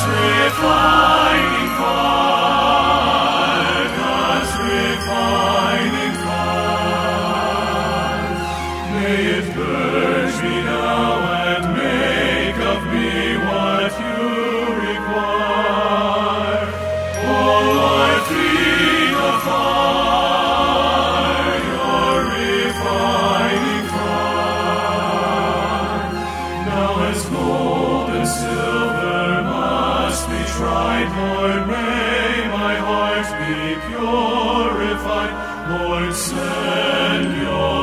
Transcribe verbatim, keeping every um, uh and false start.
refining fire, God's refining fire. May it purge me now and make of me what you require. Oh Lord, feed the fire, your refining fire. Now as gold and silver must be tried, Lord, may my heart be purified. Lord, send your